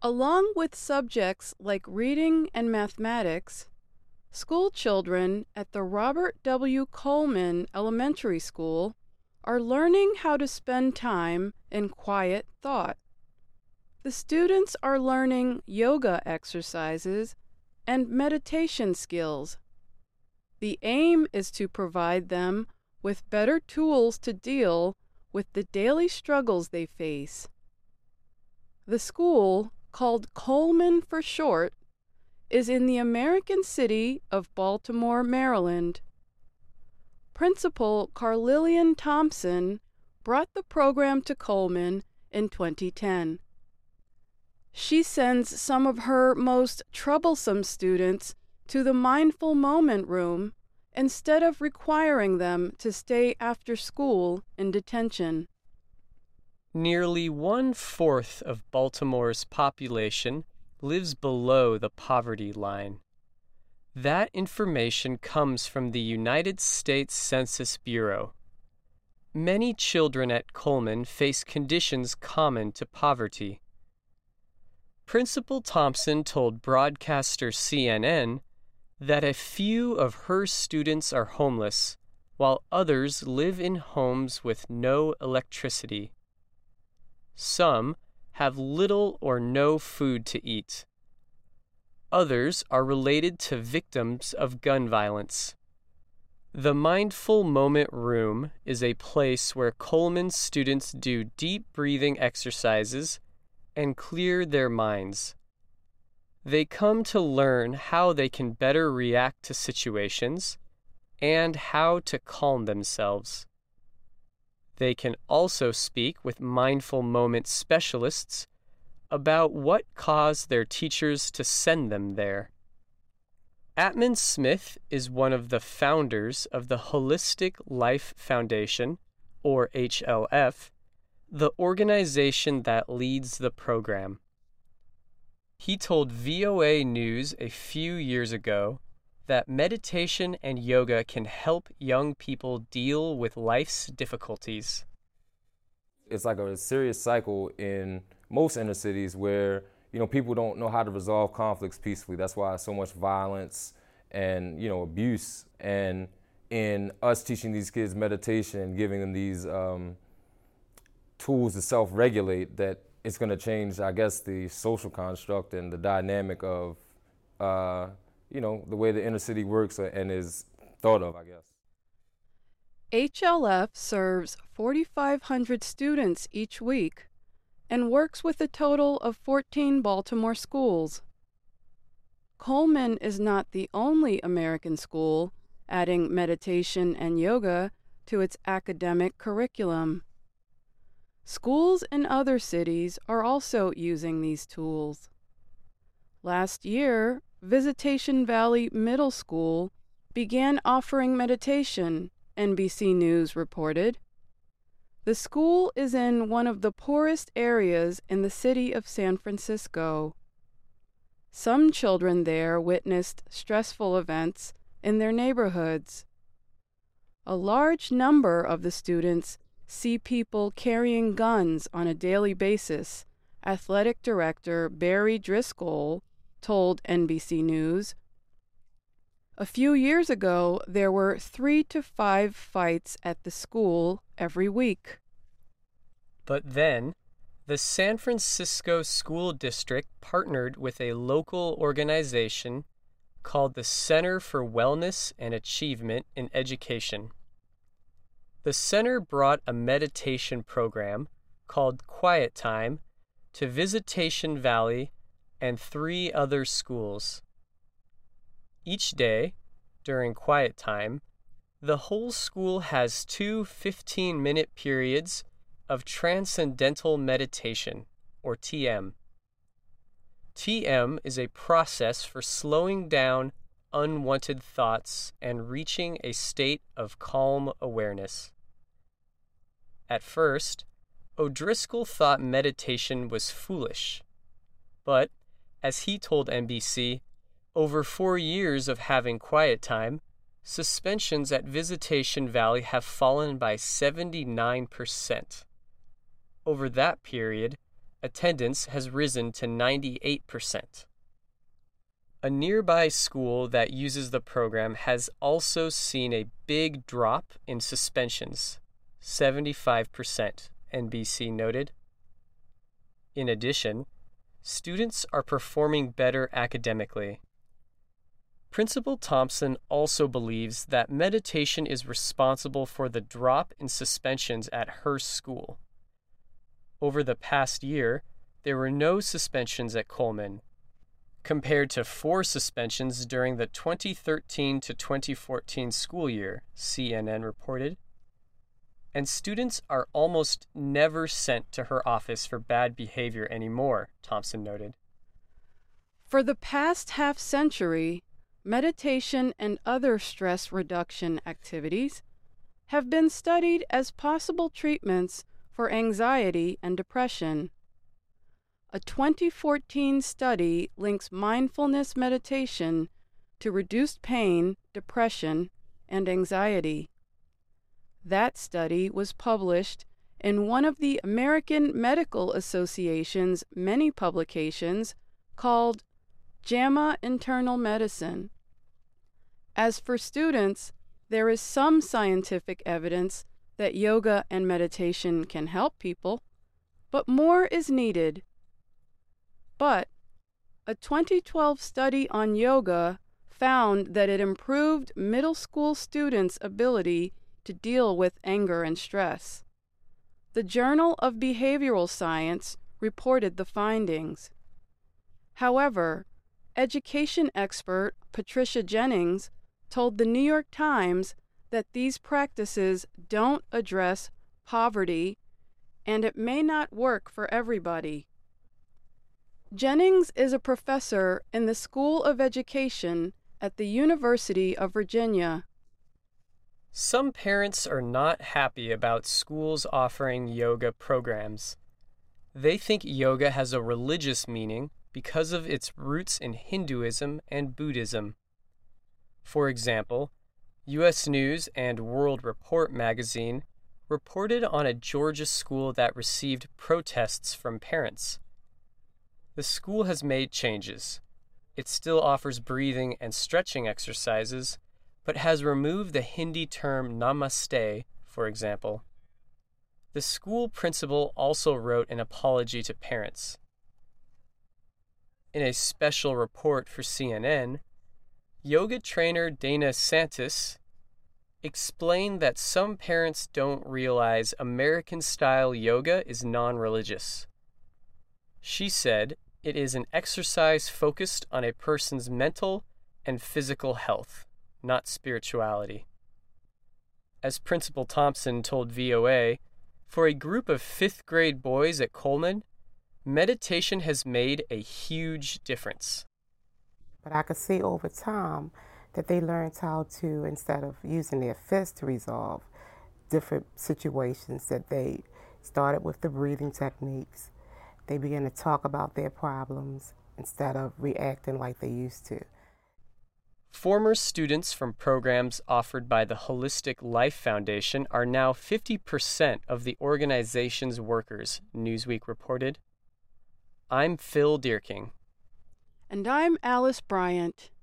Along with subjects like reading and mathematics, school children at the Robert W. Coleman Elementary School are learning how to spend time in quiet thought. The students are learning yoga exercises and meditation skills. The aim is to provide them with better tools to deal with the daily struggles they face. The school, called Coleman for short, is in the American city of Baltimore, Maryland. Principal Carlillian Thompson brought the program to Coleman in 2010. She sends some of her most troublesome students to the Mindful Moment room instead of requiring them to stay after school in detention. Nearly 1/4 of Baltimore's population lives below the poverty line. That information comes from the United States Census Bureau. Many children at Coleman face conditions common to poverty. Principal Thompson told broadcaster CNN that a few of her students are homeless, while others live in homes with no electricity. Some have little or no food to eat. Others are related to victims of gun violence. The Mindful Moment Room is a place where Coleman students do deep breathing exercises and clear their minds. They come to learn how they can better react to situations and how to calm themselves. They can also speak with mindful moment specialists about what caused their teachers to send them there. Atman Smith is one of the founders of the Holistic Life Foundation, or HLF, the organization that leads the program. He told VOA News a few years ago that meditation and yoga can help young people deal with life's difficulties. It's like a serious cycle in most inner cities where, people don't know how to resolve conflicts peacefully. That's why so much violence and, abuse. And in us teaching these kids meditation, giving them these tools to self-regulate, that it's going to change, I guess, the social construct and the dynamic of, the way the inner city works and is thought of, I guess. HLF serves 4,500 students each week and works with a total of 14 Baltimore schools. Coleman is not the only American school adding meditation and yoga to its academic curriculum. Schools in other cities are also using these tools. Last year, Visitation Valley Middle School began offering meditation, NBC News reported. The school is in one of the poorest areas in the city of San Francisco. Some children there witnessed stressful events in their neighborhoods. A large number of the students see people carrying guns on a daily basis, Athletic Director Barry Driscoll told NBC News. A few years ago, there were 3 to 5 fights at the school every week. But then, the San Francisco School District partnered with a local organization called the Center for Wellness and Achievement in Education. The center brought a meditation program called Quiet Time to Visitation Valley and 3 other schools. Each day, during quiet time, the whole school has 2 15-minute periods of Transcendental Meditation, or TM. TM is a process for slowing down unwanted thoughts and reaching a state of calm awareness. At first, O'Driscoll thought meditation was foolish, but, as he told NBC, over 4 years of having quiet time, suspensions at Visitation Valley have fallen by 79%. Over that period, attendance has risen to 98%. A nearby school that uses the program has also seen a big drop in suspensions, 75%, NBC noted. In addition, students are performing better academically. Principal Thompson also believes that meditation is responsible for the drop in suspensions at her school. Over the past year, there were no suspensions at Coleman, compared to 4 suspensions during the 2013 to 2014 school year, CNN reported. And students are almost never sent to her office for bad behavior anymore, Thompson noted. For the past half-century, meditation and other stress reduction activities have been studied as possible treatments for anxiety and depression. A 2014 study links mindfulness meditation to reduced pain, depression, and anxiety. That study was published in one of the American Medical Association's many publications called JAMA Internal Medicine. As for students, there is some scientific evidence that yoga and meditation can help people, but more is needed. But a 2012 study on yoga found that it improved middle school students' ability to deal with anger and stress. The Journal of Behavioral Science reported the findings. However, education expert Patricia Jennings told the New York Times that these practices don't address poverty and it may not work for everybody. Jennings is a professor in the School of Education at the University of Virginia. Some parents are not happy about schools offering yoga programs. They think yoga has a religious meaning because of its roots in Hinduism and Buddhism. For example, U.S. News and World Report magazine reported on a Georgia school that received protests from parents. The school has made changes. It still offers breathing and stretching exercises, but has removed the Hindi term namaste, for example. The school principal also wrote an apology to parents. In a special report for CNN, yoga trainer Dana Santis explained that some parents don't realize American-style yoga is non-religious. She said it is an exercise focused on a person's mental and physical health, not spirituality. As Principal Thompson told VOA, for a group of 5th grade boys at Coleman, meditation has made a huge difference. But I could see over time that they learned how to, instead of using their fists to resolve different situations, that they started with the breathing techniques. They began to talk about their problems instead of reacting like they used to. Former students from programs offered by the Holistic Life Foundation are now 50% of the organization's workers, Newsweek reported. I'm Phil Dierking. And I'm Alice Bryant.